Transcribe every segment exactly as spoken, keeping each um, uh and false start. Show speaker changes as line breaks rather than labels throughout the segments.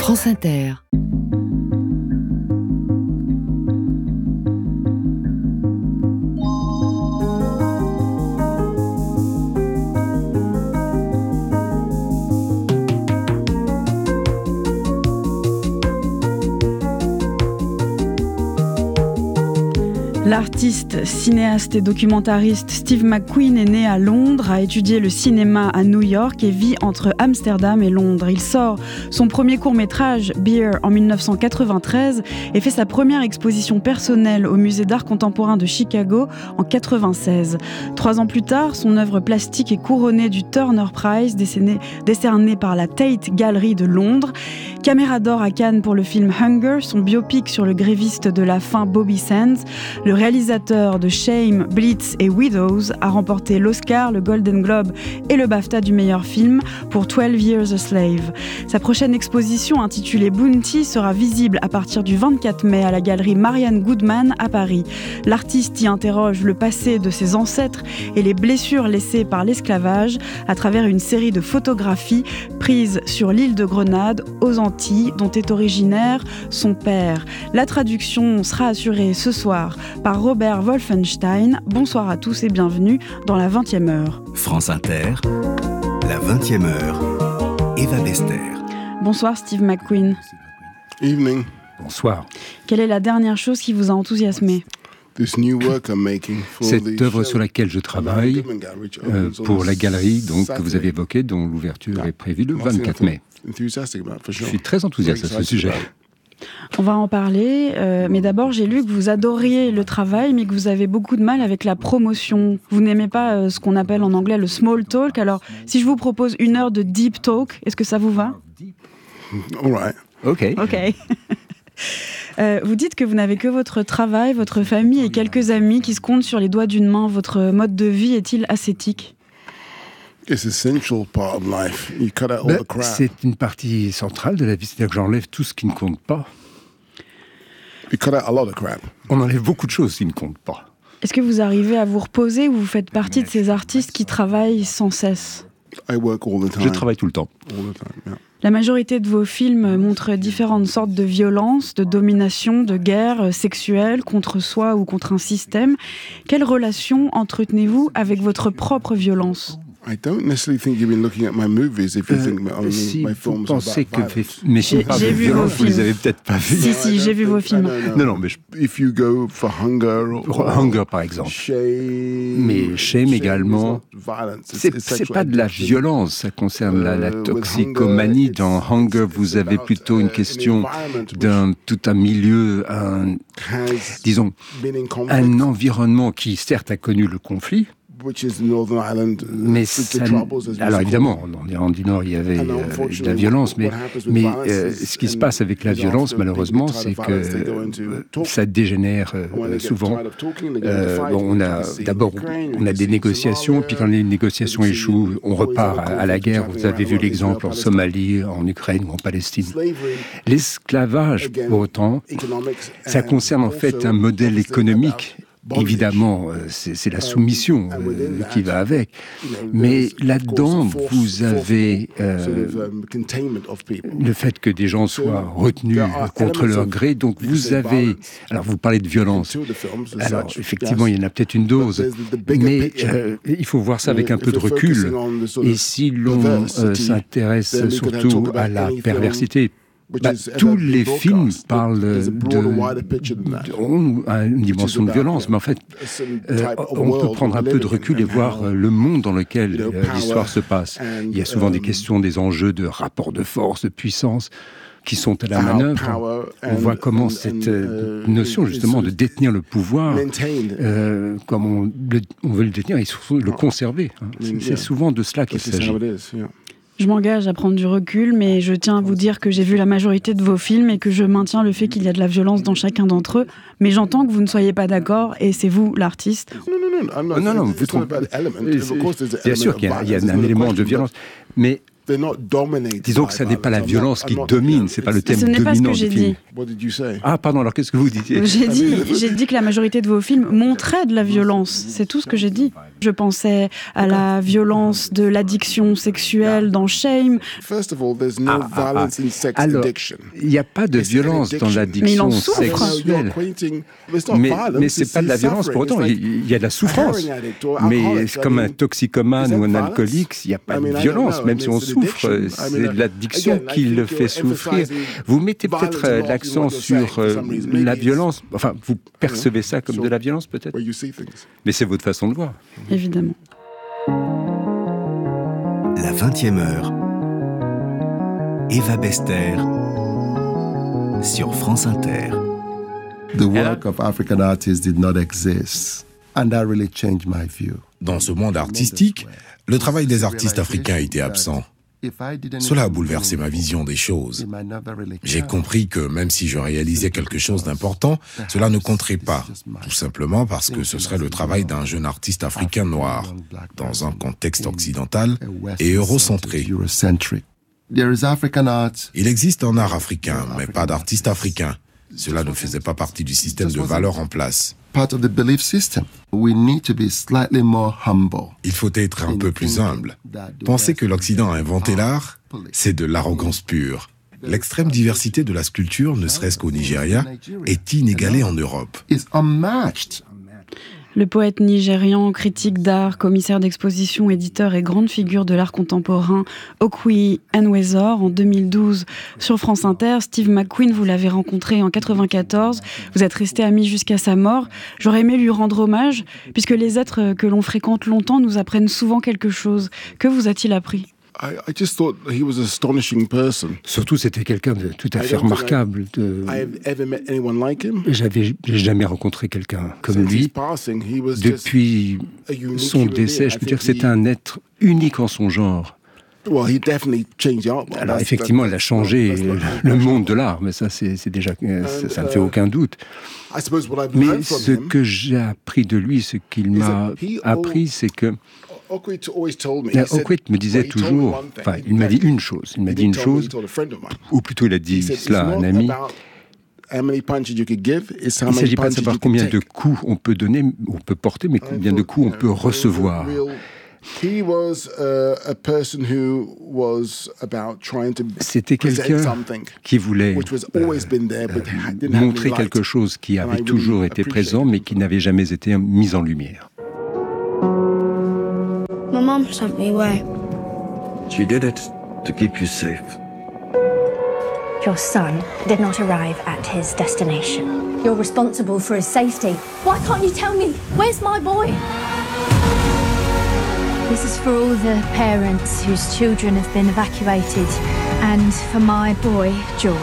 France Inter.
L'artiste, cinéaste et documentariste Steve McQueen est né à Londres, a étudié le cinéma à New York et vit entre Amsterdam et Londres. Il sort son premier court-métrage, Beer, en dix-neuf cent quatre-vingt-treize et fait sa première exposition personnelle au Musée d'art contemporain de Chicago en quatre-vingt-seize. Trois ans plus tard, son œuvre plastique est couronnée du Turner Prize, décerné, décerné par la Tate Gallery de Londres. Caméra d'or à Cannes pour le film Hunger, son biopic sur le gréviste de la faim Bobby Sands. Le réalisateur de Shame, Blitz et Widows a remporté l'Oscar, le Golden Globe et le BAFTA du meilleur film pour twelve years a Slave. Sa prochaine exposition, intitulée Bounty, sera visible à partir du vingt-quatre mai à la galerie Marianne Goodman à Paris. L'artiste y interroge le passé de ses ancêtres et les blessures laissées par l'esclavage à travers une série de photographies prises sur l'île de Grenade, aux Antilles, dont est originaire son père. La traduction sera assurée ce soir par Robert Wolfenstein. Bonsoir à tous et bienvenue dans la vingtième heure.
France Inter, la vingtième heure, Eva Bester.
Bonsoir Steve McQueen.
Evening.
Bonsoir.
Quelle est la dernière chose qui vous a enthousiasmé ?
Cette œuvre sur laquelle je travaille euh, pour la galerie donc, que vous avez évoquée, dont l'ouverture est prévue le vingt-quatre mai. Je suis très enthousiaste à ce sujet.
On va en parler, euh, mais d'abord j'ai lu que vous adoriez le travail, mais que vous avez beaucoup de mal avec la promotion. Vous n'aimez pas euh, ce qu'on appelle en anglais le small talk. Alors, si je vous propose une heure de deep talk, est-ce que ça vous va ?
All right.
Ok.
Ok. Euh, vous dites que vous n'avez que votre travail, votre famille et quelques amis qui se comptent sur les doigts d'une main. Votre mode de vie est-il ascétique ?
Ben, c'est une partie centrale de la vie, c'est-à-dire que j'enlève tout ce qui ne compte pas. On enlève beaucoup de choses qui ne comptent pas.
Est-ce que vous arrivez à vous reposer ou vous faites partie de ces artistes qui travaillent sans cesse ?
Je travaille tout le temps.
La majorité de vos films montrent différentes sortes de violences, de domination, de guerre sexuelle contre soi ou contre un système. Quelle relation entretenez-vous avec votre propre violence ?
Euh, si vous pensez que mes films parlent de violence, vous les avez peut-être pas vus.
Si, si, j'ai vu vos films.
Non, non, mais je... Hunger, par exemple. Mais Shame également. C'est, c'est pas de la violence, ça concerne la, la toxicomanie. Dans Hunger, vous avez plutôt une question d'un tout un milieu, un, disons, un environnement qui certes a connu le conflit. Mais ça, alors évidemment, en Irlande du Nord, il y avait euh, de la violence, mais, mais euh, ce qui se passe avec la violence, malheureusement, c'est que euh, ça dégénère euh, souvent. Euh, bon, on a, d'abord, on a des négociations, puis quand les négociations échouent, on repart à, à la guerre. Vous avez vu l'exemple en Somalie, en Ukraine ou en Palestine. L'esclavage, pour autant, ça concerne en fait un modèle économique. Évidemment, c'est, c'est la soumission euh, qui va avec. Mais là-dedans, vous avez euh, le fait que des gens soient retenus contre leur gré. Donc vous avez... Alors vous parlez de violence. Alors effectivement, il y en a peut-être une dose. Mais euh, il faut voir ça avec un peu de recul. Et si l'on euh, s'intéresse surtout à la perversité, Bah, tous les films parlent de, de, ont une dimension de violence, mais en fait, euh, on peut prendre un peu de recul et voir le monde dans lequel euh, l'histoire se passe. Il y a souvent des questions, des enjeux de rapport de force, de puissance, qui sont à la manœuvre. On voit comment cette euh, notion, justement, de détenir le pouvoir, euh, comme on, le, on veut le détenir, il faut le conserver. Hein. C'est, c'est souvent de cela qu'il s'agit.
Je m'engage à prendre du recul, mais je tiens à vous dire que j'ai vu la majorité de vos films et que je maintiens le fait qu'il y a de la violence dans chacun d'entre eux. Mais j'entends que vous ne soyez pas d'accord et c'est vous, l'artiste.
Non, non, non, vous trompez. Bien sûr qu'il y a, il y a un élément de violence, mais disons que ça n'est pas la violence qui domine, c'est pas le thème dominant du film. Ce n'est pas ce que j'ai dit. Ah, pardon, alors qu'est-ce que vous disiez ?
J'ai dit, j'ai dit que la majorité de vos films montraient de la violence, c'est tout ce que j'ai dit. Je pensais à la violence de l'addiction sexuelle dans Shame.
Ah, ah, ah. Alors, il n'y a pas de violence dans l'addiction sexuelle. Mais, mais ce n'est pas de la violence pour autant. Il y a de la souffrance. Mais comme un toxicomane ou un alcoolique, il n'y a pas de violence, même si on souffre. C'est l'addiction qui le fait souffrir. Vous mettez peut-être l'accent sur la violence. Enfin, vous percevez ça comme de la violence, peut-être. Mais c'est votre façon de voir.
Évidemment.
La vingtième heure. Eva Bester sur France Inter.
The work of African artists did not exist, and that really changed my view.
Dans ce monde artistique, le travail des artistes africains était absent. Cela a bouleversé ma vision des choses. J'ai compris que même si je réalisais quelque chose d'important, cela ne compterait pas, tout simplement parce que ce serait le travail d'un jeune artiste africain noir, dans un contexte occidental et eurocentré. Il existe un art africain, mais pas d'artiste africain. Cela ne faisait pas partie du système de valeurs en place. Il faut être un peu plus humble. Penser que l'Occident a inventé l'art, c'est de l'arrogance pure. L'extrême diversité de la sculpture, ne serait-ce qu'au Nigeria, est inégalée en Europe.
Le poète nigérian, critique d'art, commissaire d'exposition, éditeur et grande figure de l'art contemporain, Okwi Enwezor, en deux mille douze sur France Inter. Steve McQueen, vous l'avez rencontré en quatre-vingt-quatorze. Vous êtes resté amis jusqu'à sa mort. J'aurais aimé lui rendre hommage, puisque les êtres que l'on fréquente longtemps nous apprennent souvent quelque chose. Que vous a-t-il appris ?
I, I just thought he was an astonishing person.
Surtout, c'était quelqu'un de tout à fait remarquable. De...
Like
J'avais j'ai jamais rencontré quelqu'un comme lui.
Passing,
Depuis son décès, je peux dire que c'était un être unique en son genre.
Well, he definitely changed the art.
Alors that's, effectivement, that's, il a changé le, le monde de l'art, mais ça, c'est, c'est déjà, ça, ça ne fait aucun doute. Mais ce que j'ai appris de lui, ce qu'il m'a appris, c'est que Okwit me disait toujours, enfin, il m'a dit une chose, il m'a dit une chose, ou plutôt il a dit cela à un ami. Il ne s'agit pas de savoir combien de coups on peut donner, on peut porter, mais combien de coups on peut recevoir. C'était quelqu'un qui voulait euh, montrer quelque chose qui avait toujours été présent, mais qui n'avait jamais été mis en lumière.
My mom sent me away.
She did it to keep you safe.
Your son did not arrive at his destination. You're responsible for his safety.
Why can't you tell me? Where's my boy?
This is for all the parents whose children have been evacuated, and for my boy, George.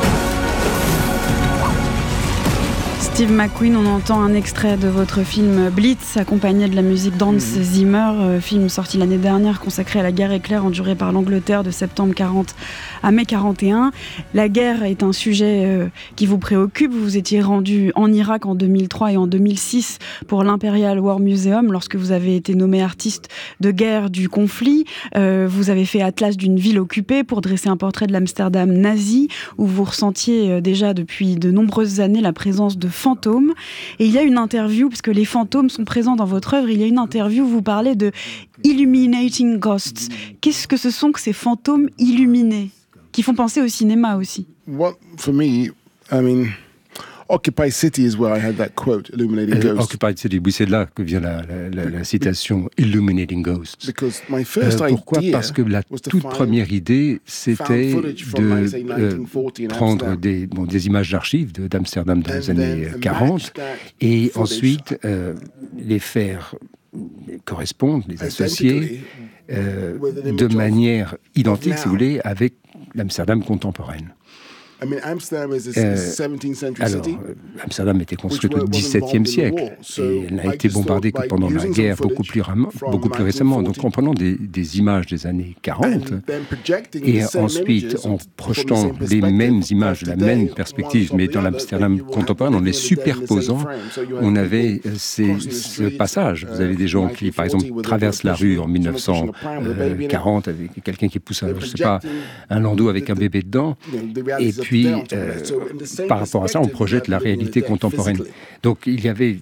Steve McQueen, on entend un extrait de votre film Blitz, accompagné de la musique d'Hans Zimmer, euh, film sorti l'année dernière, consacré à la guerre éclair endurée par l'Angleterre de septembre quarante à mai quarante et un. La guerre est un sujet euh, qui vous préoccupe. Vous vous étiez rendu en Irak en deux mille trois et en deux mille six pour l'Imperial War Museum, lorsque vous avez été nommé artiste de guerre du conflit. Euh, vous avez fait Atlas d'une ville occupée pour dresser un portrait de l'Amsterdam nazi, où vous ressentiez euh, déjà depuis de nombreuses années la présence de fantômes. Et il y a une interview, puisque les fantômes sont présents dans votre œuvre, il y a une interview où vous parlez de illuminating ghosts. Qu'est-ce que ce sont que ces fantômes illuminés, qui font penser au cinéma aussi?
What, for me, I mean, Occupy City is where I had that quote, Illuminating Ghosts.
Uh, Occupy City, oui, c'est là que vient la, la, la, la citation Illuminating Ghosts.
Because my first
euh, pourquoi?
idea
Parce que la toute première idée, c'était de euh, prendre des, bon, des images d'archives de, d'Amsterdam dans les années quarante et ensuite euh, les faire correspondre, les associer euh, de manière identique, si vous voulez, avec l'Amsterdam contemporaine.
I mean, Amsterdam is a
Euh,
seventeenth century
alors,
city.
euh, Amsterdam était construite au dix-septième siècle et elle n'a été bombardée que pendant la guerre beaucoup plus, ram- beaucoup plus récemment. Donc en prenant des, des images des années quarante et ensuite en projetant les mêmes images de la même perspective, mais dans l'Amsterdam contemporain, en les superposant, on avait ces, ce passage. Vous avez des gens qui, par exemple, traversent la rue en dix-neuf cent quarante avec quelqu'un qui pousse, un, je sais pas, un landau avec un bébé dedans, et puis, euh, par rapport à ça, on projette la réalité contemporaine. Donc, il y avait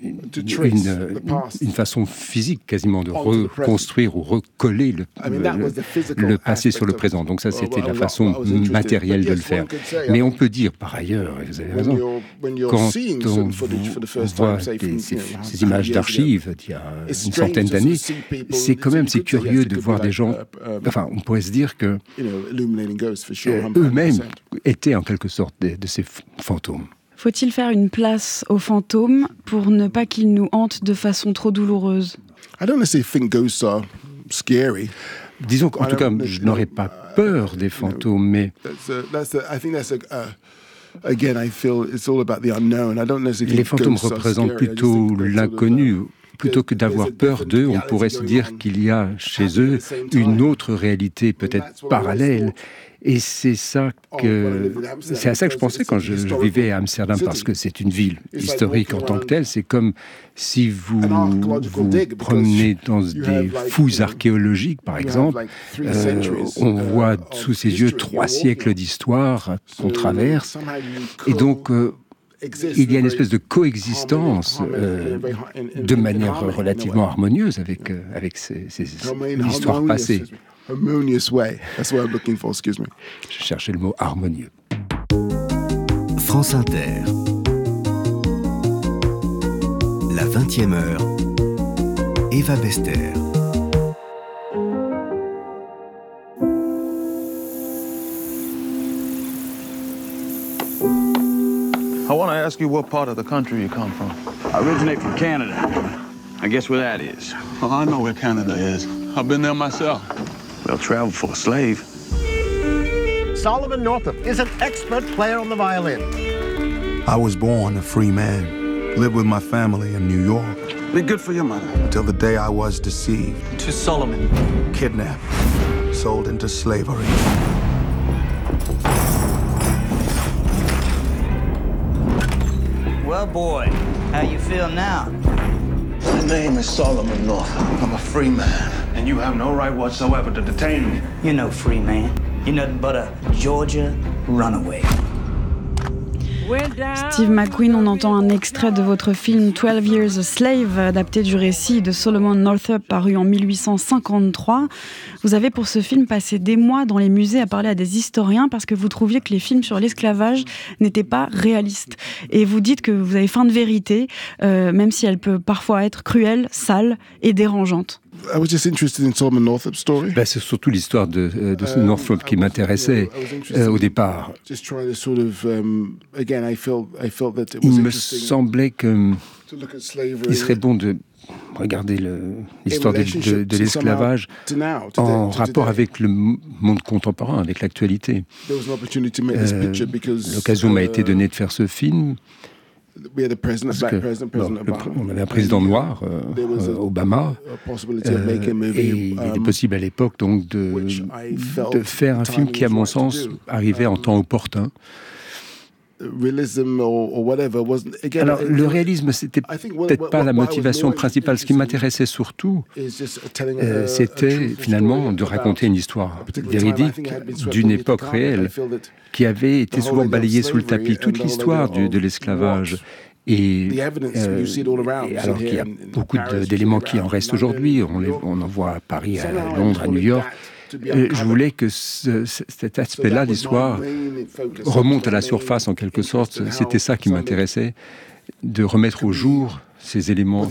une, une façon physique quasiment de reconstruire ou recoller le, le, le passé sur le présent. Donc ça, c'était la façon matérielle de le faire. Mais on peut dire par ailleurs, et vous avez raison, quand on voit des, ces, ces images d'archives d'il y a une centaine d'années, c'est quand même c'est curieux de voir des gens, enfin on pourrait se dire que euh, eux-mêmes étaient en quelque sorte de, de ces fantômes.
Faut-il faire une place aux fantômes pour ne pas qu'ils nous hantent de façon trop douloureuse?
I don't necessarily think ghosts are scary.
Disons qu'en tout cas, je n'aurais pas peur des fantômes, mais les fantômes représentent plutôt l'inconnu. Plutôt que d'avoir peur d'eux, on pourrait se dire qu'il y a chez eux une autre réalité, peut-être parallèle. Et c'est ça que c'est à ça que je pensais quand je, je vivais à Amsterdam, parce que c'est une ville historique en tant que telle. C'est comme si vous vous promenez dans des fouilles archéologiques, par exemple. Euh, on voit sous ses yeux trois siècles d'histoire qu'on traverse. Et donc, euh, il y a une espèce de coexistence euh, de manière relativement harmonieuse avec, euh, avec ces, ces histoires passées.
Harmonious way. That's what I'm looking for, excuse me.
Je cherchais le mot harmonieux.
France Inter. La vingtième heure. Eva Bester.
I want to ask you what part of the country you come from.
I originate from Canada. I guess where that is.
Oh, I know where Canada is. I've been there myself.
Well, travel for a slave.
Solomon Northup is an expert player on the violin.
I was born a free man. Lived with my family in New York.
Be good for your mother.
Until the day I was deceived.
To Solomon.
Kidnapped. Sold into slavery.
Well, boy, how you feel now?
My name is Solomon Northup. I'm a free man. And you have no right whatsoever to detain me.
You're no free man. You're nothing but a Georgia runaway.
Steve McQueen, on entend un extrait de votre film twelve years a Slave, adapté du récit de Solomon Northup, paru en mille huit cent cinquante-trois. Vous avez pour ce film passé des mois dans les musées à parler à des historiens parce que vous trouviez que les films sur l'esclavage n'étaient pas réalistes. Et vous dites que vous avez faim de vérité, euh, même si elle peut parfois être cruelle, sale et dérangeante.
I was just interested in Solomon Northup's story.
Ben, c'est surtout l'histoire de, de um, Northup qui m'intéressait euh, au départ.
Sort of, um, again, I felt, I felt that it was
Il me semblait qu'il serait bon de regarder le, l'histoire de, de, de l'esclavage en rapport avec le monde contemporain, avec l'actualité. Euh, l'occasion m'a été donnée de faire ce film. Parce que, bon, le, on avait un président noir, euh, euh, Obama, euh, et il était possible à l'époque donc de, de faire un film qui, à mon sens, arrivait en temps opportun. Alors, le réalisme, c'était peut-être pas la motivation principale. Ce qui m'intéressait surtout, euh, c'était finalement de raconter une histoire véridique d'une époque réelle qui avait été souvent balayée sous le tapis. Toute l'histoire du, de l'esclavage. Et, euh, et alors qu'il y a beaucoup de, d'éléments qui en restent aujourd'hui, on, les, on en voit à Paris, à Londres, à New York. Euh, je voulais que ce, cet aspect-là d'histoire remonte à la surface en quelque sorte. C'était ça qui m'intéressait, de remettre au jour ces éléments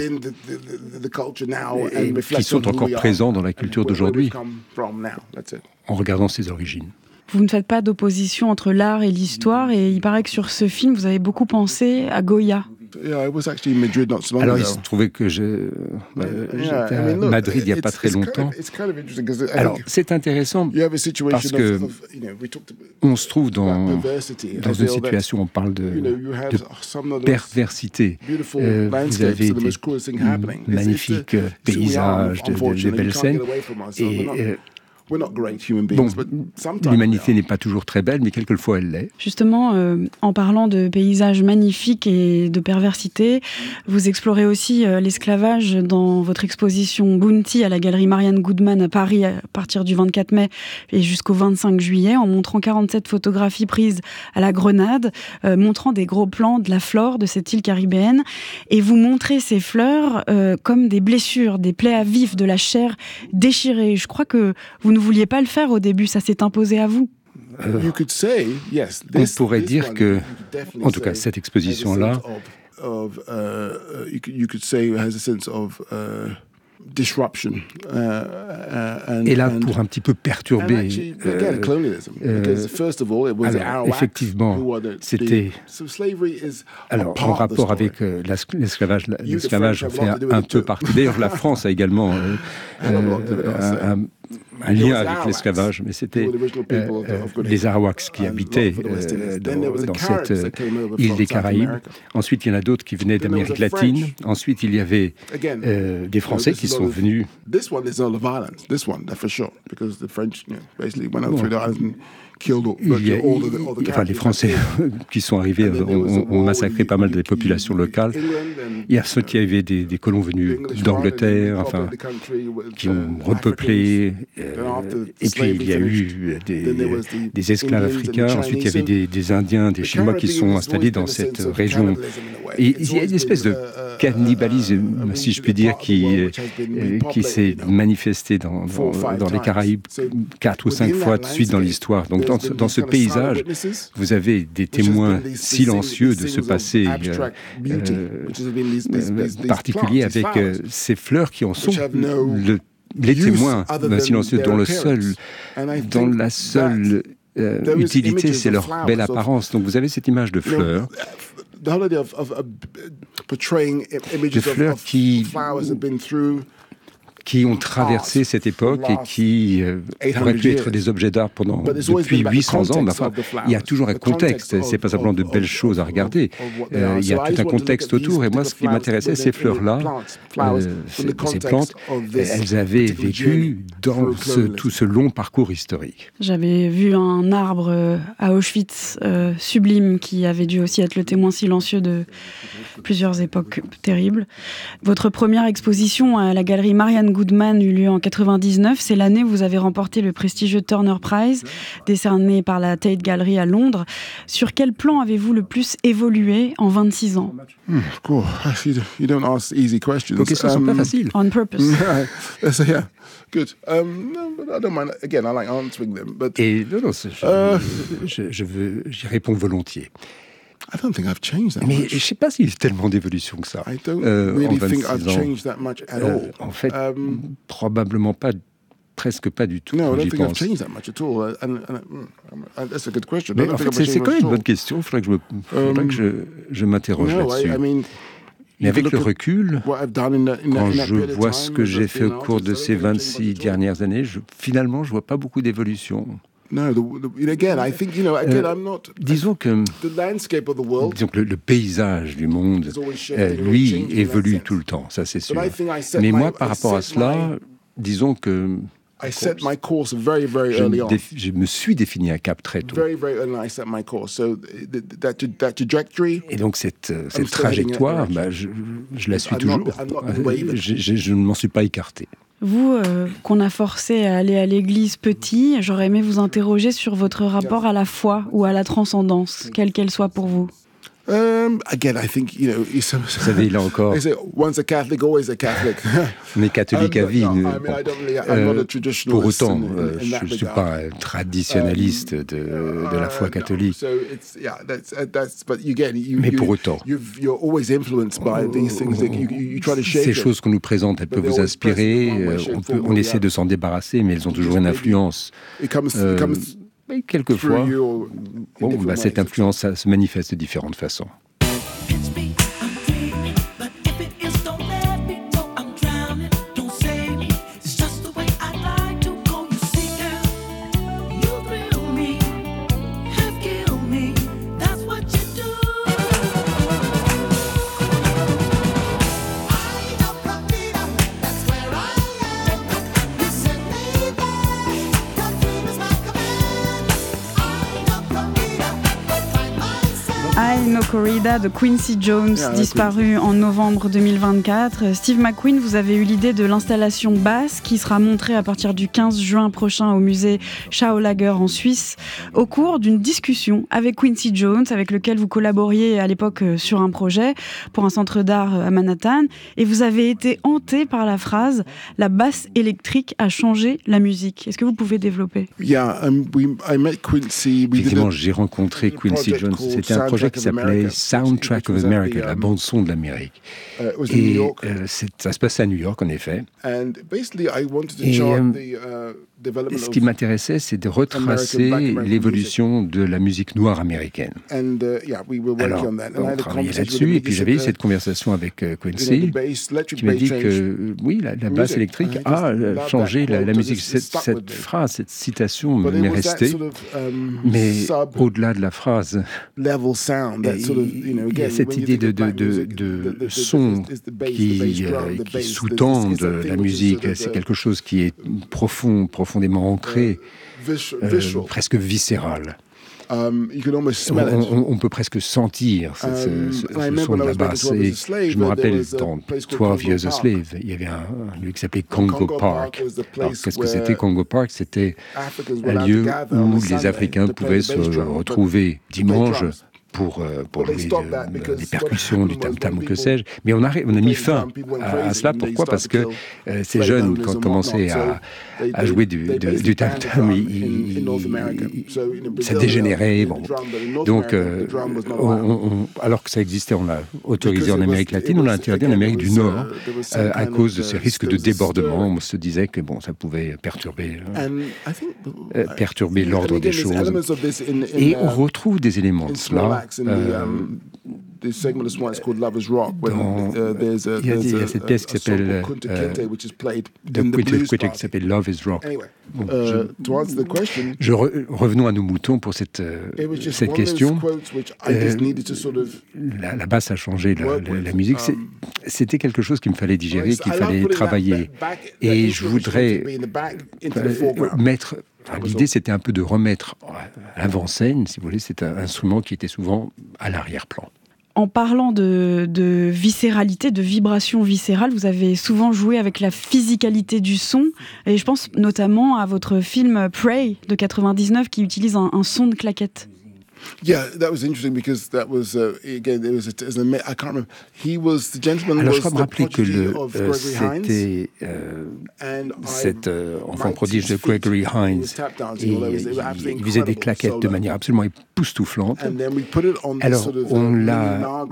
et, qui sont encore présents dans la culture d'aujourd'hui, en regardant ses origines.
Vous ne faites pas d'opposition entre l'art et l'histoire, et il paraît que sur ce film, vous avez beaucoup pensé à Goya.
Alors, il se trouvait que je, euh, j'étais à Madrid il n'y a pas très longtemps. Alors, c'est intéressant parce que on se trouve dans, dans une situation où on parle de, de perversité. Euh, vous avez des magnifiques paysages, de, de, de belles scènes, et euh, Bon, l'humanité n'est pas toujours très belle, mais quelquefois elle l'est.
Justement, euh, en parlant de paysages magnifiques et de perversité, vous explorez aussi euh, l'esclavage dans votre exposition Bounty à la galerie Marianne Goodman à Paris à partir du vingt-quatre mai et jusqu'au vingt-cinq juillet, en montrant quarante-sept photographies prises à la Grenade, euh, montrant des gros plans de la flore de cette île caribéenne. Et vous montrez ces fleurs euh, comme des blessures, des plaies à vif, de la chair déchirée. Je crois que vous ne vouliez pas le faire au début, ça s'est imposé à vous.
Euh, on pourrait dire que, en tout cas, cette exposition-là,
disruption uh, uh,
et là pour un petit peu perturber
actually, euh, euh,
alors, effectivement c'était alors en rapport avec euh, l'esclavage l'esclavage fait un, un peu partie, d'ailleurs la France a également euh, euh, un, un un lien avec l'esclavage, mais c'était euh, euh, les Arawaks qui habitaient euh, dans, dans cette euh, île des Caraïbes. Ensuite, il y en a d'autres qui venaient d'Amérique latine. Ensuite, il y avait euh, des Français qui sont venus. Bon. Il y a, il, enfin, les Français qui sont arrivés ont, ont massacré pas mal des populations locales. Il y a ceux qui avaient des, des colons venus d'Angleterre, enfin, qui ont repeuplé. Euh, et puis il y a eu des, des esclaves africains. Ensuite, il y avait des, des Indiens, des Chinois qui sont installés dans cette région. Et il y a une espèce de cannibalisme, si je puis dire, qui, euh, qui s'est manifesté dans, dans, dans les Caraïbes quatre ou cinq fois de suite dans l'histoire. Donc, dans, dans ce paysage, vous avez des témoins silencieux de ce passé euh, euh, particulier avec euh, ces fleurs qui en sont le, les témoins silencieux dont le seul, dont la seule euh, utilité, c'est leur belle apparence. Donc, vous avez cette image de fleurs. De fleurs qui qui ont traversé cette époque et qui euh, auraient pu être des objets d'art pendant depuis huit cents ans. Mais enfin, il y a toujours un contexte. C'est pas simplement de belles choses à regarder. Euh, il y a tout un contexte autour. Et moi, ce qui m'intéressait, ces fleurs-là, euh, ces, ces plantes, elles avaient vécu dans ce, tout ce long parcours historique.
J'avais vu un arbre à Auschwitz euh, sublime qui avait dû aussi être le témoin silencieux de plusieurs époques terribles. Votre première exposition à la galerie Marianne Goodman eut lieu en quatre-vingt-dix-neuf. C'est l'année où vous avez remporté le prestigieux Turner Prize, décerné par la Tate Gallery à Londres. Sur quel plan avez-vous le plus évolué en vingt-six ans?
Hmm, cool. You don't ask easy questions.
Vos questions um, sont pas faciles.
On purpose.
so, yeah. Good. Um, no, I don't mind. Again, I like answering them. But,
Et non, non, je, uh, je, je veux, j'y réponds volontiers.
I don't think I've changed that
Mais
much.
je ne sais pas s'il y a tellement d'évolution que ça.
I don't
euh,
really
en
think I've changed that much at all.
Euh, en fait,
um,
probablement pas, presque pas du tout.
No, I don't
j'y
think
pense.
I've changed that much at all. And, and, and, that's a good question.
Mais en fait, c'est, c'est quand même une bonne question. Il faudrait que je, me, faudrait um, que je, je m'interroge no, là-dessus. I, I mean, Mais avec le recul, quand je vois ce que j'ai fait au cours de ces vingt-six dernières années, je, finalement, je ne vois pas beaucoup d'évolution.
No, the, again, I think, you know, again, I'm not,
disons que,
the landscape of the world,
disons que le, le paysage du monde, euh, lui, évolue tout le temps, ça c'est sûr. Mais moi, par rapport à cela, disons que
I set my course very, very early on.
Je, je me suis défini un cap très tôt.
Very, very early on, I set my course. So that, that trajectory.
Et donc cette, cette trajectoire, bah, je, je la suis toujours. Je, je, je ne m'en suis pas écarté.
Vous, euh, qu'on a forcé à aller à l'église petit, j'aurais aimé vous interroger sur votre rapport à la foi ou à la transcendance, quelle qu'elle soit pour vous.
Um, again, I think, you know,
vous savez, là encore,
once a Catholic, always a Catholic.
Mais catholique à vie.
Um, no, I mean, I don't really, I'm not a traditionalist.
Pour autant,
in, in, in
je ne suis pas un traditionnaliste de, de la foi catholique.
So it's, yeah, that's, that's, but again, you,
Mais pour autant,
you're always influenced by these things that you, you try to shake.
Ces choses qu'on nous présente, elles peuvent vous inspirer. On, peut, on essaie de s'en débarrasser, mais elles ont toujours une influence. Euh, Mais quelquefois, bon, bah, cette influence ça se manifeste de différentes façons.
I No Corrida de Quincy Jones, yeah, disparu en novembre deux mille vingt-quatre. Steve McQueen, vous avez eu l'idée de l'installation basse qui sera montrée à partir du quinze juin prochain au musée Schaulager en Suisse, au cours d'une discussion avec Quincy Jones, avec lequel vous collaboriez à l'époque sur un projet pour un centre d'art à Manhattan, et vous avez été hanté par la phrase « La basse électrique a changé la musique ». Est-ce que vous pouvez développer ?
Yeah, um, we, I met Quincy.
Effectivement, j'ai rencontré Quincy Jones. C'était un projet qui s'appelait Soundtrack of America, la bande-son de l'Amérique. Et euh, ça se passait à New York, en effet. Et euh, ce qui m'intéressait, c'est de retracer l'évolution de la musique noire américaine. Alors, on travaillait là-dessus, et puis j'avais eu cette conversation avec euh, Quincy, qui m'a dit que, euh, oui, la, la basse électrique a changé la, la musique. Cette, cette phrase, cette citation m'est restée, mais au-delà de la phrase, il y a cette idée de, de, de, de son qui, euh, qui sous-tendent la musique. C'est quelque chose qui est profond, profondément ancré, euh, presque visséral. Um, on, on, on peut presque sentir ce, ce, ce, ce son de la basse. Et je me rappelle dans twelve Years a Slave, il y avait un, un lieu qui s'appelait Congo Park. Alors, qu'est-ce que c'était Congo Park ? C'était un lieu où les Africains pouvaient se retrouver dimanche pour, euh, pour jouer de, de, des percussions, du tam-tam ou que sais-je. Mais on a, on a mis fin à, à cela. Pourquoi ? Parce que euh, ces jeunes, quand commençaient à, à jouer du, de, du tam-tam, il, il, il, ça dégénérait. Bon. Donc, euh, on, on, alors que ça existait, on l'a autorisé en Amérique latine, on l'a interdit en Amérique du Nord euh, à cause de ces risques de débordement. On se disait que bon, ça pouvait perturber, euh, perturber l'ordre des choses. Et on retrouve des éléments de cela. Euh, dans, il y a, il y a cette pièce qui s'appelle euh, de Quitter Quitter qui s'appelle Love is Rock. Bon, je, je re, revenons à nos moutons pour cette, euh, cette question. Euh, la, la basse a changé la, la, la musique. C'est, c'était quelque chose qu'il me fallait digérer, qu'il fallait travailler. Et je voudrais euh, mettre... Enfin, l'idée, c'était un peu de remettre à l'avant-scène, si vous voulez, c'est un instrument qui était souvent à l'arrière-plan.
En parlant de, de viscéralité, de vibration viscérale, vous avez souvent joué avec la physicalité du son. Et je pense notamment à votre film Prey de quatre-vingt-dix-neuf qui utilise un, un son de claquette.
Yeah, that was interesting because that was uh, again there was a, a I can't remember. He was the gentleman.
Alors,
was
je crois me rappeler que le, euh, c'était euh, cet euh, enfant prodige de Gregory Hines. Et il, il faisait des claquettes de manière absolument époustouflante. Alors, on l'a,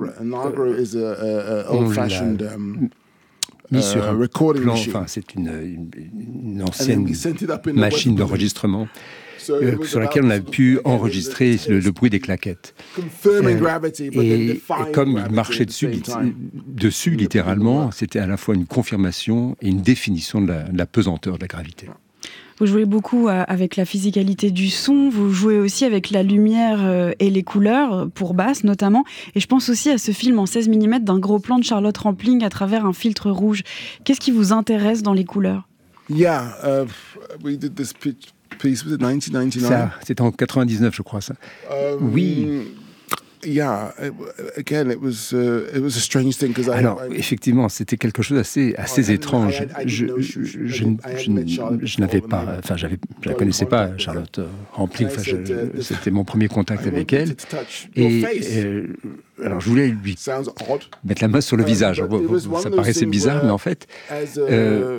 euh, on l'a mis sur un plan. Enfin, c'est une, une, une ancienne machine d'enregistrement. Euh, sur laquelle on a pu enregistrer le, le bruit des claquettes. Euh, et, et comme il marchait dessus, dessus littéralement, c'était à la fois une confirmation et une définition de la, de la pesanteur de la gravité.
Vous jouez beaucoup avec la physicalité du son, vous jouez aussi avec la lumière et les couleurs, pour basse notamment, et je pense aussi à ce film en seize millimètres d'un gros plan de Charlotte Rampling à travers un filtre rouge. Qu'est-ce qui vous intéresse dans les couleurs ?
Yeah, uh, we did this pitch. Piece, was it nineteen ninety-nine?
Ça, c'était en quatre-vingt-dix-neuf, je crois, ça. Um, oui.
Yeah, it, again, it was uh, it was a strange thing because I.
Alors, effectivement, c'était quelque chose d'assez assez étrange. Je, je, je, je, je, je n'avais pas, enfin, j'avais, je la connaissais pas, Charlotte Rampling. Enfin, je, c'était mon premier contact avec elle. Et euh, alors, je voulais lui mettre la main sur le visage. Ça paraissait bizarre, mais en fait. Euh,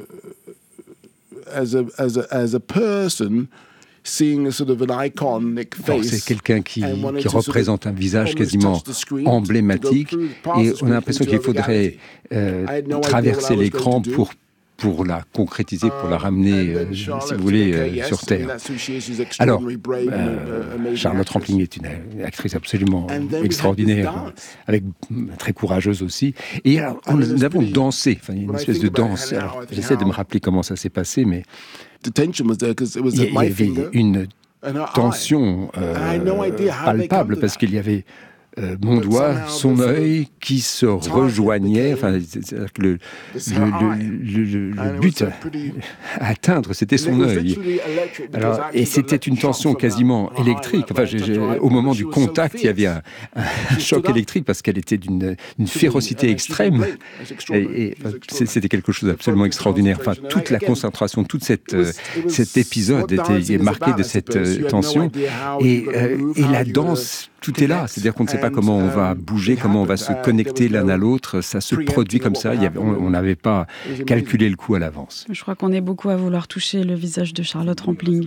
As a, as a, as a person, seeing a sort of an iconic face.
Donc, c'est quelqu'un qui, qui représente un visage quasiment emblématique, et on a l'impression qu'il faudrait euh, traverser l'écran pour pour la concrétiser, pour la ramener, euh, si vous voulez, euh, sur Terre. Alors, euh, Charlotte Rampling est une, une actrice absolument extraordinaire, avec, très courageuse aussi. Et alors, on, nous avons dansé, enfin, une espèce de danse. Alors, j'essaie de me rappeler comment ça s'est passé, mais il y avait une tension euh, palpable, parce qu'il y avait euh, mon doigt, son œil qui se rejoignait. Enfin, c'est-à-dire que le, le, le, le, le but à atteindre, c'était son œil. Alors, et c'était une tension quasiment électrique. Enfin, j'ai, j'ai, au moment du contact, il y avait un, un choc électrique parce qu'elle était d'une une férocité extrême. Et, et c'était quelque chose d'absolument extraordinaire. Enfin, toute la concentration, tout cette, euh, cet épisode était marqué de cette euh, tension. Et, euh, et la danse, tout est là. C'est-à-dire qu'on ne sait pas comment on va bouger, comment on va se connecter l'un à l'autre. Ça se produit comme ça. Il y avait, on n'avait pas calculé le coup à l'avance.
Je crois qu'on est beaucoup à vouloir toucher le visage de Charlotte Rampling.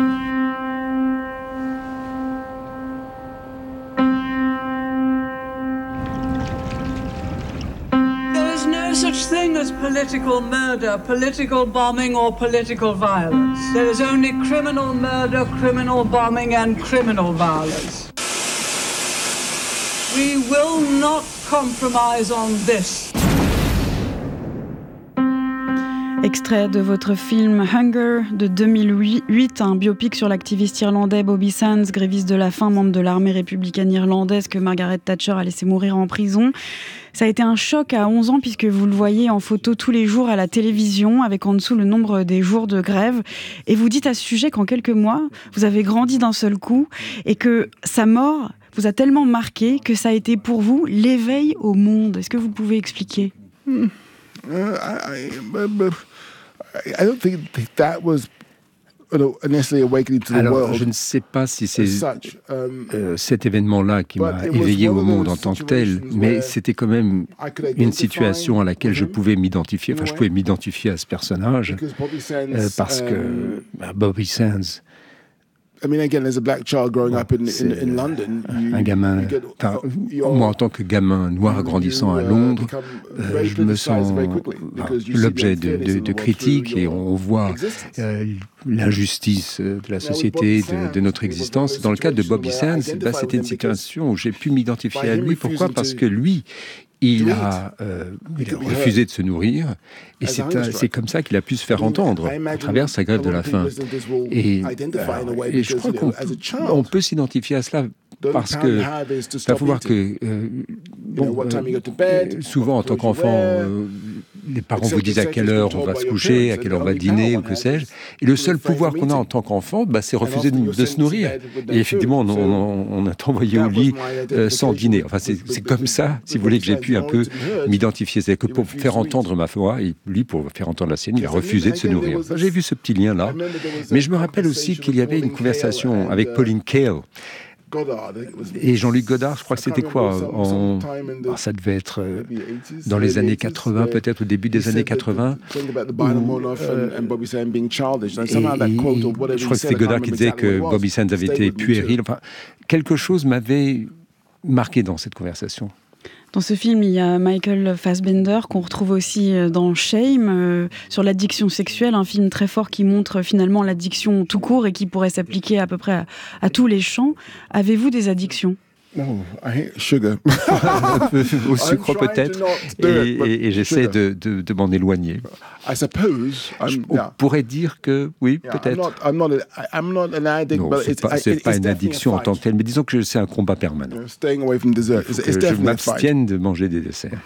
Such thing as political murder, political bombing or political violence. There is only criminal murder, criminal bombing and criminal violence. We will not compromise on this.
Extrait de votre film Hunger de deux mille huit, un biopic sur l'activiste irlandais Bobby Sands, gréviste de la faim, membre de l'armée républicaine irlandaise que Margaret Thatcher a laissé mourir en prison. Ça a été un choc à onze ans puisque vous le voyez en photo tous les jours à la télévision avec en dessous le nombre des jours de grève. Et vous dites à ce sujet qu'en quelques mois, vous avez grandi d'un seul coup et que sa mort vous a tellement marqué que ça a été pour vous l'éveil au monde. Est-ce que vous pouvez expliquer ?
Hmm. Uh, I, I, I don't think that was
Alors, je ne sais pas si c'est euh, cet événement-là qui m'a éveillé au monde en tant que tel, mais c'était quand même une situation à laquelle je pouvais m'identifier. Enfin, je pouvais m'identifier à ce personnage euh, parce que bah, Bobby Sands.
I mean, again, as a black child growing up in, in, in London, you,
un gamin,
you get,
enfin, moi en tant que gamin noir grandissant à Londres, euh, je me sens enfin, l'objet de, de, de critiques et on voit euh, l'injustice de la société, de, de notre existence. Dans le cas de Bobby Sands, bah, c'était une situation où j'ai pu m'identifier à lui. Pourquoi ? Parce que lui, il a, euh, il a refusé de se nourrir et c'est, un, c'est comme ça qu'il a pu se faire entendre à travers sa grève de la faim. Et, euh, et je crois qu'on on peut s'identifier à cela parce que il faut voir que euh, bon, euh, souvent en tant qu'enfant, euh, les parents vous disent à quelle heure on va se coucher, à quelle heure on va dîner ou que sais-je. Et le seul pouvoir qu'on a en tant qu'enfant, bah, c'est refuser de, de se nourrir. Et effectivement, on, on, on a envoyé au lit euh, sans dîner. Enfin, c'est, c'est comme ça, si vous voulez, que j'ai pu un peu m'identifier. C'est que pour faire entendre ma voix, et lui, pour faire entendre la sienne, il a refusé de se nourrir. J'ai vu ce petit lien-là. Mais je me rappelle aussi qu'il y avait une conversation avec Pauline Kael. Et Jean-Luc Godard, je crois que c'était quoi en... oh, ça devait être euh, dans les années quatre-vingts, peut-être au début des années quatre-vingts. Où, euh, et, je crois que c'était Godard qui disait que Bobby Sands avait été puéril. Enfin, quelque chose m'avait marqué dans cette conversation.
Dans ce film, il y a Michael Fassbender, qu'on retrouve aussi dans Shame, euh, sur l'addiction sexuelle, un film très fort qui montre finalement l'addiction tout court et qui pourrait s'appliquer à peu près à, à tous les champs. Avez-vous des addictions ?
Oh, I hate sugar.
Au sucre peut-être, et, et, et j'essaie de, de, de m'en éloigner.
I suppose,
Je, on yeah. pourrait dire que oui, yeah, peut-être.
I'm not, I'm not, a, I'm not an addict,
non,
but
c'est
it's,
pas, c'est
it's
pas une addiction en tant que telle, mais disons que c'est un combat permanent.
Yeah, staying away from dessert.
Il faut que je m'abstienne de manger des desserts.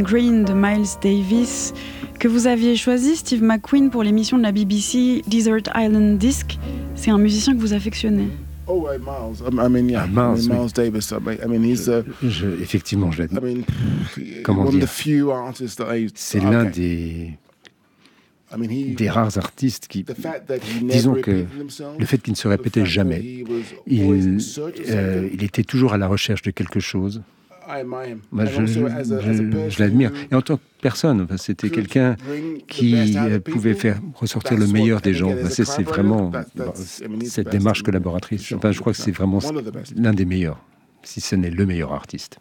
Green de Miles Davis, que vous aviez choisi, Steve McQueen, pour l'émission de la B B C Desert Island Disc. C'est un musicien que vous affectionnez.
Oh, right, Miles. I mean, yeah,
ah, Miles,
I mean, Miles oui. Davis. I mean, he's uh,
je, effectivement, je l'ai dit.
I mean,
Comment
one
dire
of the few artists that I,
C'est
okay.
l'un des
I mean, he,
des rares artistes qui, disons que le fait qu'il ne se répétait jamais, il, euh, il était toujours à la recherche de quelque chose. Moi, je, je, je, je l'admire. Et en tant que personne, enfin, c'était quelqu'un qui euh, pouvait faire ressortir le meilleur des gens. Enfin, c'est, c'est vraiment bon, cette démarche collaboratrice. Enfin, je crois que c'est vraiment l'un des meilleurs, si ce n'est le meilleur artiste.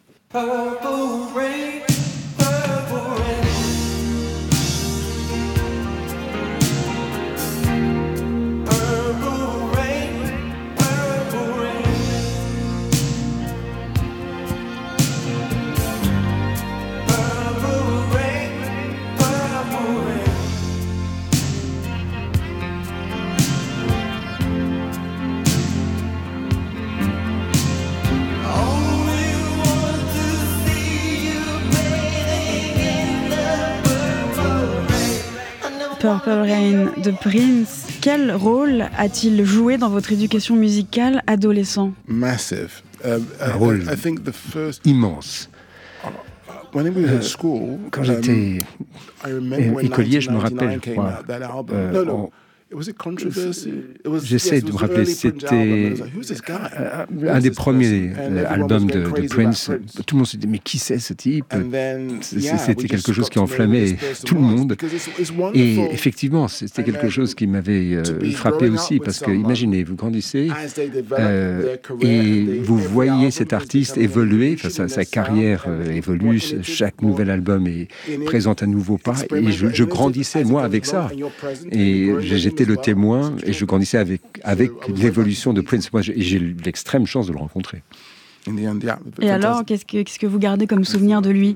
Purple Rain de Prince. Quel rôle a-t-il joué dans votre éducation musicale adolescent ?
Massive. Uh,
Un rôle
I think the first...
immense.
When we were at school,
Quand j'étais
um,
écolier, je me rappelle, je crois, euh, no, no. J'essaie de me rappeler, c'était un des premiers albums de, de Prince. Tout le monde se dit, mais qui c'est ce type ? C'était quelque chose qui enflammait tout le monde. Et effectivement, c'était quelque chose qui m'avait euh, frappé aussi, parce que, imaginez, vous grandissez euh, et vous voyez cet artiste évoluer, enfin, sa, sa carrière euh, évolue, chaque nouvel album est, présente un nouveau pas, et je, je grandissais, moi, avec ça. Et j'étais le témoin et je grandissais avec, avec l'évolution de Prince. Moi, j'ai, j'ai eu l'extrême chance de le rencontrer.
Et alors, qu'est-ce que, qu'est-ce que vous gardez comme souvenir de lui ?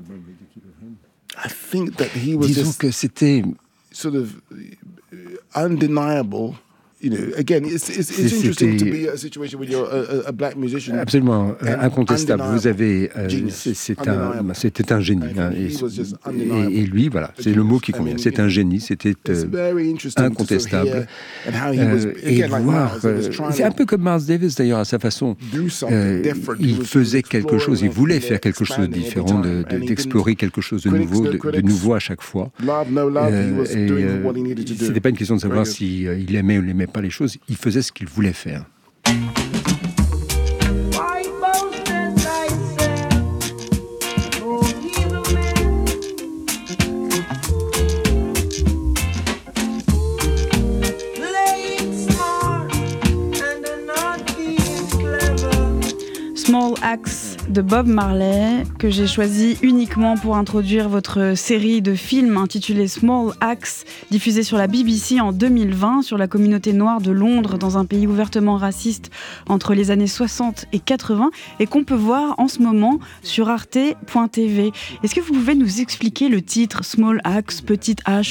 Disons que c'était
sort of undeniable. You know, again, it's, it's, it's interesting to be a situation where you're a, a black musician.
Absolument, incontestable. Vous avez, euh, c'est, c'est un, c'était un génie. Hein, et, et, et lui, voilà, c'est le mot qui convient. C'est un génie. C'était euh, incontestable. Euh, et voir, euh, c'est un peu comme Miles Davis d'ailleurs à sa façon. Euh, il faisait quelque chose, il voulait faire quelque chose de différent, de, de, d'explorer quelque chose de nouveau, de, de nouveau à chaque fois. Euh, et euh, c'était pas une question de savoir si euh, il aimait ou n'aimait pas les choses, il faisait ce qu'il voulait faire.
Small Axe de Bob Marley, que j'ai choisi uniquement pour introduire votre série de films intitulée Small Axe, diffusée sur la B B C en deux mille vingt sur la communauté noire de Londres, dans un pays ouvertement raciste entre les années soixante et quatre-vingts, et qu'on peut voir en ce moment sur arte point t v. Est-ce que vous pouvez nous expliquer le titre Small Axe, petite hache ?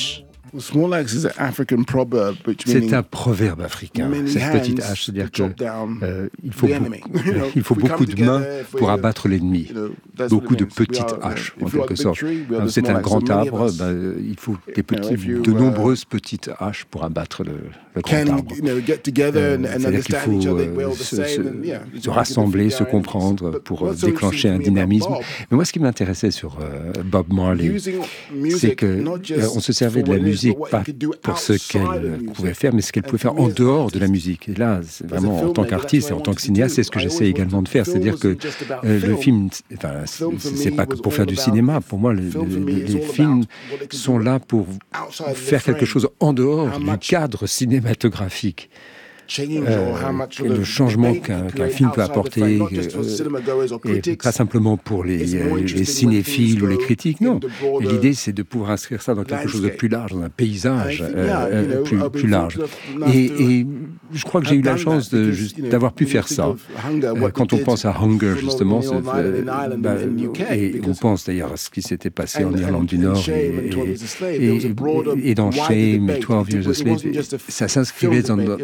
C'est un proverbe africain, cette petite hache, c'est-à-dire qu'il euh, faut, beaucoup, il faut beaucoup de mains pour abattre l'ennemi, beaucoup de petites haches, en quelque sorte. Alors, c'est un grand arbre, ben, il faut des petits, de nombreuses petites haches pour abattre le, le grand arbre. Euh, c'est-à-dire qu'il faut euh, se, se, se rassembler, se comprendre pour euh, déclencher un dynamisme. Mais moi, ce qui m'intéressait sur euh, Bob Marley, c'est qu'on euh, se servait de la musique pas pour ce qu'elle pouvait faire, mais ce qu'elle pouvait faire en dehors de la musique. Et là, c'est vraiment en tant qu'artiste et en tant que cinéaste, c'est ce que j'essaie également de faire. C'est-à-dire que euh, le film, enfin, c'est pas que pour faire du cinéma. Pour moi, les, les, les films sont là pour faire quelque chose en dehors du cadre cinématographique. Euh, le changement qu'un, qu'un film peut apporter, euh, et pas simplement pour les, les cinéphiles ou les critiques, non. Et l'idée, c'est de pouvoir inscrire ça dans quelque chose de plus large, dans un paysage euh, plus, plus large. Et, et je crois que j'ai eu la chance de, juste, d'avoir pu faire ça. Euh, quand on pense à Hunger, justement, euh, bah, et on pense d'ailleurs à ce qui s'était passé en Irlande du Nord et, et, et, et dans Shame et twelve Years a Slave, ça s'inscrivait dans, dans un débat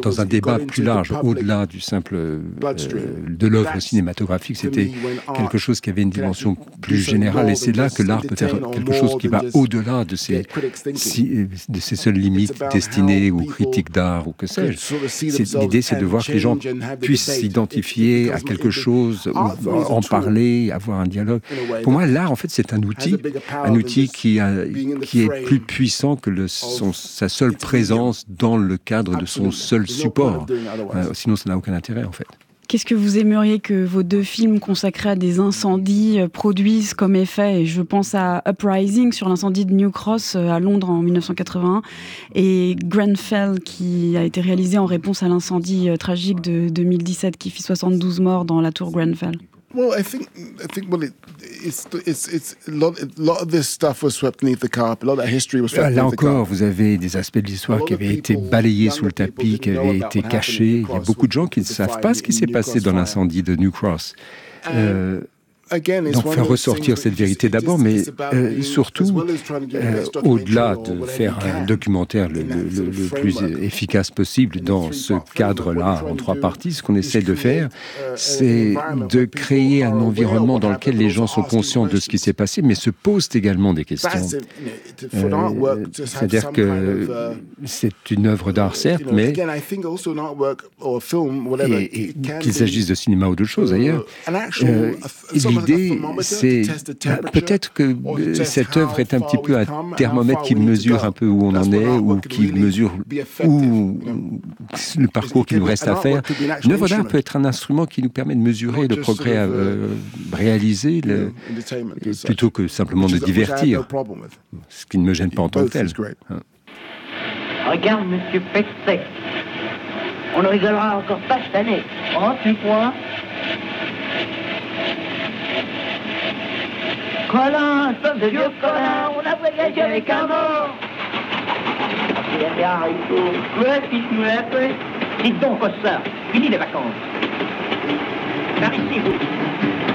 va plus large, au-delà du simple euh, de l'œuvre cinématographique. C'était quelque chose qui avait une dimension plus générale, et c'est là que l'art peut être quelque chose qui va au-delà de ses, de ses seules limites destinées aux critiques d'art ou que sais-je. C'est, l'idée, c'est de voir que les gens puissent s'identifier à quelque chose, ou en parler, avoir un dialogue. Pour moi, l'art, en fait, c'est un outil, un outil qui, a, qui est plus puissant que le, son, sa seule présence dans le cadre de son seul support. Euh, sinon, ça n'a aucun intérêt, en fait.
Qu'est-ce que vous aimeriez que vos deux films consacrés à des incendies produisent comme effet ? Et je pense à Uprising sur l'incendie de New Cross à Londres en dix-neuf cent quatre-vingt-un et Grenfell qui a été réalisé en réponse à l'incendie tragique de deux mille dix-sept qui fit soixante-douze morts dans la tour Grenfell.
Well, I think I think well, it, it's it's it's a lot, a lot of this stuff was swept beneath the carpet. A lot of that history was swept beneath the carpet.
Là encore, vous avez des aspects de l'histoire qui avaient été balayés sous le tapis, qui avaient été cachés. Il y a beaucoup de gens qui ne savent pas ce qui s'est passé dans l'incendie de New Cross. Euh, Donc faire ressortir cette vérité d'abord, mais euh, surtout, euh, au-delà de faire un documentaire le, le, le plus efficace possible dans ce cadre-là, en trois parties, ce qu'on essaie de faire, c'est de créer un environnement dans lequel les gens sont conscients de ce qui s'est passé, mais se posent également des questions. Euh, c'est-à-dire que c'est une œuvre d'art, certes, mais et, et, qu'il s'agisse de cinéma ou d'autre chose, d'ailleurs, euh, l'idée, c'est peut-être que cette œuvre est un petit peu un thermomètre qui mesure un peu où on en est, ou qui mesure où le parcours qu'il nous reste à faire. Une œuvre d'art peut être un instrument qui nous permet de mesurer le progrès à euh, réaliser, le, plutôt que simplement de divertir, ce qui ne me gêne pas en tant que tel. Hein.
Regarde, monsieur Pestet, on ne rigolera encore pas cette année. Oh, tu crois ? Colin, espèce de vieux Colin, on a voyagé avec un mort. Dites donc, ça, fini les vacances. Par ici, vous. Allô ?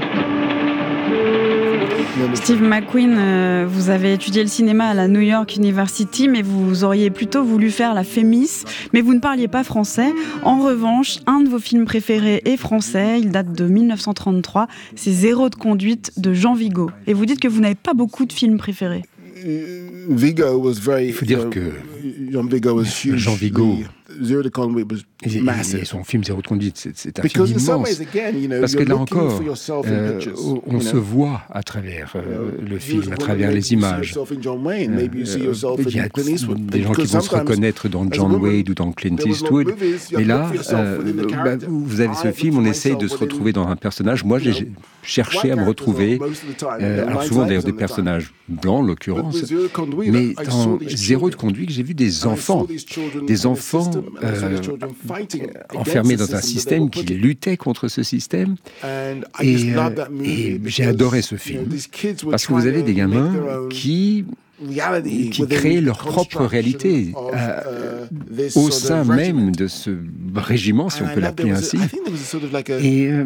Steve McQueen, euh, vous avez étudié le cinéma à la New York University, mais vous auriez plutôt voulu faire la Fémis, mais vous ne parliez pas français. En revanche, un de vos films préférés est français, il date de dix-neuf cent trente-trois, c'est Zéro de conduite de Jean Vigo. Et vous dites que vous n'avez pas beaucoup de films préférés.
Vigo was very,
il faut dire que
Jean Vigo was huge.
Jean Vigo,
Zero to Conduit was massive.
Et son film Zéro de conduite, c'est, c'est un film immense. Parce que là encore, euh, on se voit à travers euh, le film, à travers les images. Euh, il y a des gens qui vont se reconnaître dans John Wayne ou dans Clint Eastwood. Et là, euh, bah, vous avez ce film, on essaye de se retrouver dans un personnage. Moi, j'ai cherché à me retrouver, euh, alors souvent d'ailleurs des personnages blancs, en l'occurrence, mais dans Zéro de conduite, j'ai vu des enfants, des enfants euh, enfermés dans un système qui luttait contre ce système. Et, euh, et j'ai adoré ce film, parce que vous avez des gamins qui... qui créent leur propre réalité euh, au sein même de ce régiment, si on peut l'appeler ainsi. Et... Euh,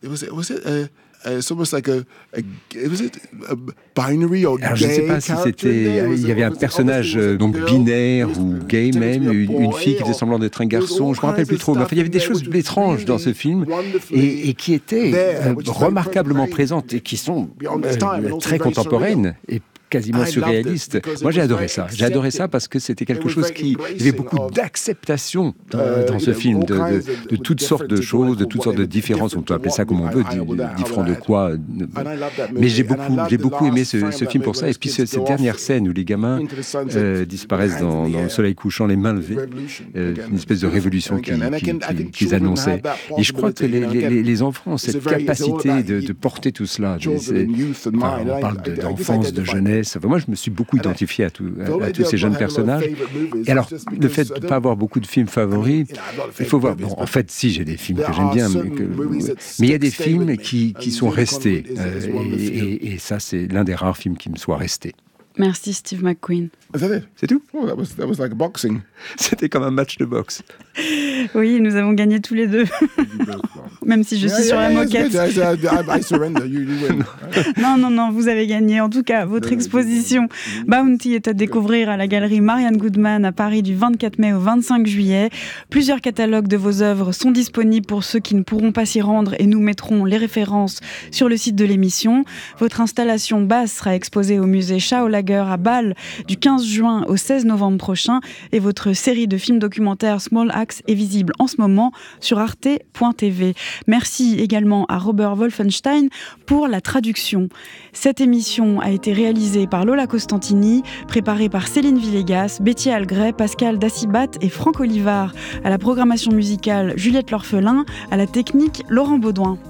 Uh, it's almost like a, a, was it a binary or
Alors, je ne sais pas si c'était, il y avait un personnage euh, donc binaire ou gay même, une, une fille qui faisait semblant d'être un garçon, je ne me rappelle plus trop, mais enfin, il y avait des choses étranges dans ce film et, et qui étaient euh, remarquablement présentes et qui sont euh, très contemporaines et quasiment surréaliste. Moi, j'ai adoré ça. J'ai adoré ça parce que c'était quelque chose qui... Il y avait beaucoup d'acceptation dans, dans ce film, de, de, de toutes sortes de choses, de toutes sortes de différences. On peut appeler ça comme on veut, différents de quoi. Mais j'ai beaucoup, j'ai beaucoup aimé ce, ce film pour ça. Et puis, ce, cette dernière scène où les gamins euh, disparaissent dans, dans le soleil couchant, les mains levées, euh, une espèce de révolution qu'ils qui, qui, qui annonçaient. Et je crois que les, les, les enfants ont cette capacité de, de porter tout cela. Enfin, on parle de, d'enfance, de jeunesse. Enfin, moi, je me suis beaucoup identifié à, tout, à, à tous ces jeunes personnages. Et alors, le fait de ne pas avoir beaucoup de films favoris, il faut voir. Bon, en fait, si, j'ai des films que j'aime bien, mais, que, mais il y a des films qui, qui sont restés. Euh, et, et, et ça, c'est l'un des rares films qui me soit resté.
Merci, Steve McQueen.
C'est tout? Oh, that was, that was like boxing.
C'était comme un match de boxe.
Oui, nous avons gagné tous les deux. Même si je suis yeah, sur yeah, la moquette.
I, I surrender, you, you win.
Non, non, non, vous avez gagné. En tout cas, votre exposition Bounty est à découvrir à la galerie Marianne Goodman à Paris du vingt-quatre mai au vingt-cinq juillet. Plusieurs catalogues de vos œuvres sont disponibles pour ceux qui ne pourront pas s'y rendre et nous mettrons les références sur le site de l'émission. Votre installation basse sera exposée au musée Schaulager à Bâle du quinze juin au seize novembre prochain et votre série de films documentaires Small Axe est visible en ce moment sur arte point t v. Merci également à Robert Wolfenstein pour la traduction. Cette émission a été réalisée par Lola Costantini, préparée par Céline Villegas, Betty Algret, Pascal Dacibat et Franck Olivard. À la programmation musicale, Juliette L'Orphelin. À la technique, Laurent Baudouin.